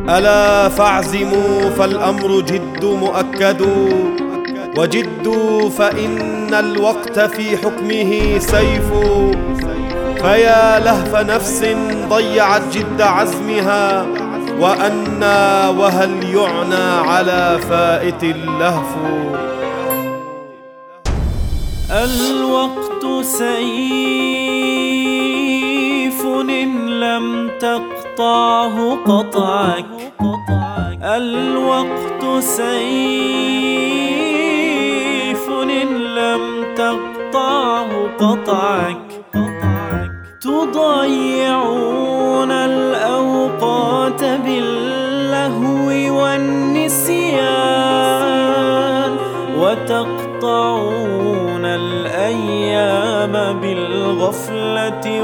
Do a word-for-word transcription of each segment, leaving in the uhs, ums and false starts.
ألا فاعزموا فالأمر جد مؤكد، وجدوا فإن الوقت في حكمه سيف. فيا لهف نفس ضيعت جد عزمها، وأنى وهل يعنى على فائت اللهف. الوقت سيف إن لم تقطعه قطعك، الوقت سيف إن لم تقطعه قطعك. تضيعون الأوقات باللهو والنسيان، وتقطعون الأيام بالغفلة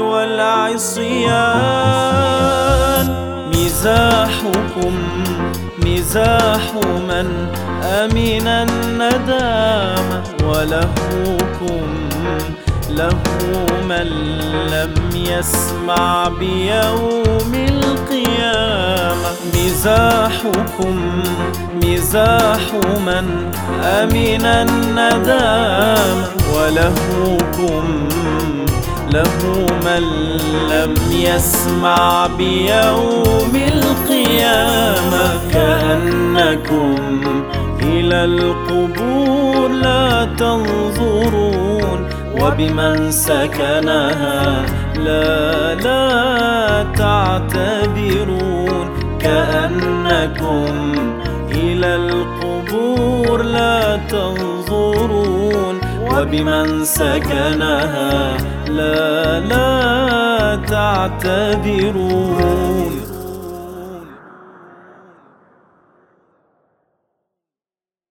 والعصيان. مزاحكم مزاح من أمن الندامة، ولهوكم له من لم يسمع بيوم القيامة. مزاحكم مزاح من أمن الندامة، ولهوكم له من لم يسمع بيوم القيامة. كأنكم إلى القبور لا تنظرون، وبمن سكنها لا لا تعتبرون. كأنكم إلى القبور لا تنظرون، وبمن سكنها لا لا تعتبرون.